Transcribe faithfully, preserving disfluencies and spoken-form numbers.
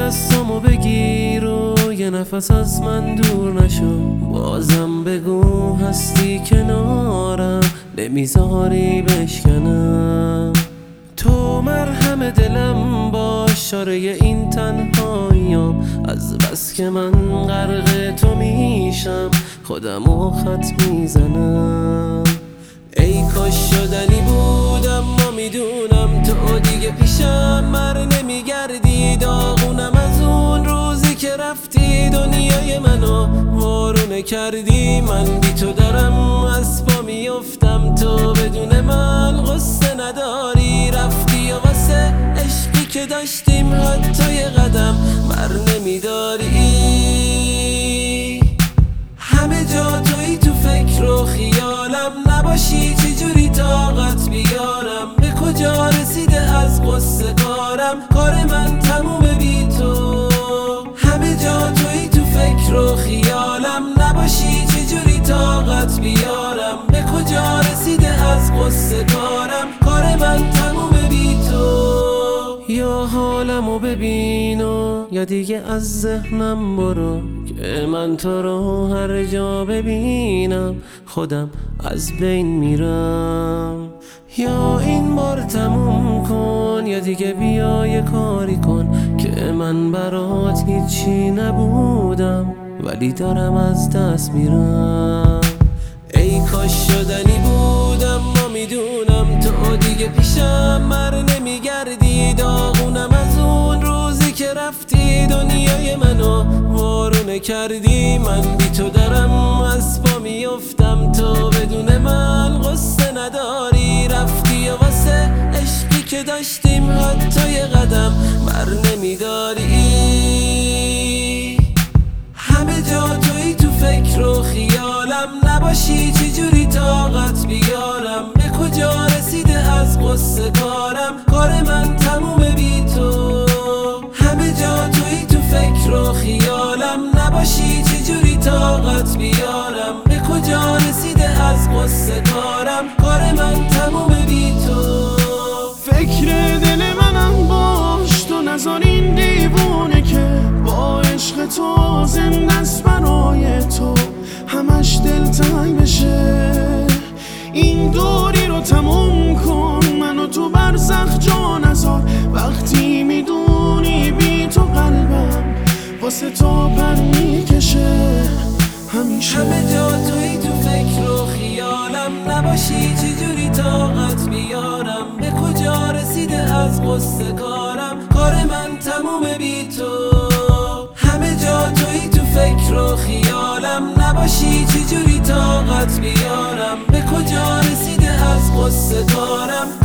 دستامو بگیر و یه نفس از من دور نشو. بازم بگو هستی کنارم، نمیذاری بشکنم. تو مرهم دلم باش، شاره این تنهاییام. از بس که من غرق تو میشم، خودمو خط میزنم. ای کاش شدنی بود اما میدونم تو دیگه پیشم مر نمیگردی. داغونم از اون روزی که رفتی، دنیای منو وارونه کردی. من بی تو دارم از پا میافتم، تو بدون من قصه نداری. رفتی و واسه عشقی که داشتیم حتی یه قدم بر نمیداری. همه جا توی تو فکر و خیالم، نباشی چجوری طاقت بیارم. به کجا رسیده از قصه کارم، کار من تمومه بی تو. همه جا توی تو فکر و خیالم، نباشی چجوری طاقت بیارم. به کجا رسیده از قصه کارم، کار من تمومه بی تو. یا حالمو ببین و یا دیگه از ذهنم برو، که من تو رو هر جا ببینم خودم از بین میرم. یا این بار تموم کن یا دیگه بیا یه کاری کن، که من برات هیچی نبودم ولی دارم از دست میرم. ای کاش شدنی بود اما میدونم تو دیگه پیشم مر نمیگردی. داغونم از اون روزی که رفتی، دنیای منو وارونه کردی. من بی تو دارم از پا میافتم، تو بدون من قصه نداری. رفتی و واسه عشقی که داشتیم حتی یه قدم بر نمیداری. همه جا توی تو فکر و خیالم، نباشی چجوری طاقت بیارم. به کجا رسیده از قصه کارم، کار من تمومه بی تو. همه جا توی تو فکر و خیالم، نباشی چجوری طاقت بیارم. به کجا رسیده از قصه کارم، کار من تمومه بی تو. فکر دل منم باش، تو نذار این دیوونه که با عشق تو زنده است برای تو همش دلتنگ بشه. این دوری رو تموم کن، منو تو برزخ جا نذار. وقتی میدونی بی تو قلبم واسه تو پر میکشه همیشه. همه جا توی تو فکر و خیالم، نباشی چجوری طاقت بیارم. به کجا رسیده از قصه کارم، کار من تمومه بی تو. همه جا توی تو فکر و خیالم، نباشی چجوری طاقت بیارم. به کجا رسیده از قصه کارم،